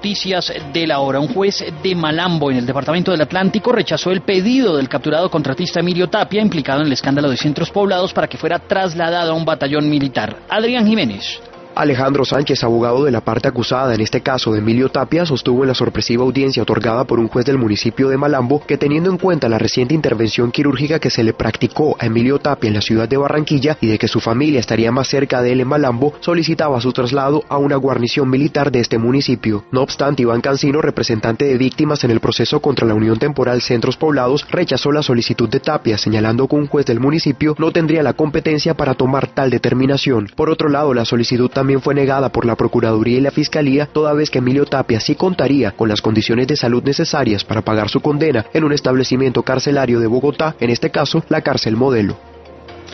noticias de la hora. Un juez de Malambo, en el departamento del Atlántico, rechazó el pedido del capturado contratista Emilio Tapia, implicado en el escándalo de Centros Poblados, para que fuera trasladado a un batallón militar. Adrián Jiménez. Alejandro Sánchez, abogado de la parte acusada en este caso de Emilio Tapia, sostuvo en la sorpresiva audiencia otorgada por un juez del municipio de Malambo que, teniendo en cuenta la reciente intervención quirúrgica que se le practicó a Emilio Tapia en la ciudad de Barranquilla y de que su familia estaría más cerca de él en Malambo, solicitaba su traslado a una guarnición militar de este municipio. No obstante, Iván Cancino, representante de víctimas en el proceso contra la Unión Temporal Centros Poblados, rechazó la solicitud de Tapia, señalando que un juez del municipio no tendría la competencia para tomar tal determinación. Por otro lado, la solicitud también fue negada por la Procuraduría y la Fiscalía, toda vez que Emilio Tapia sí contaría con las condiciones de salud necesarias para pagar su condena en un establecimiento carcelario de Bogotá, en este caso la cárcel Modelo.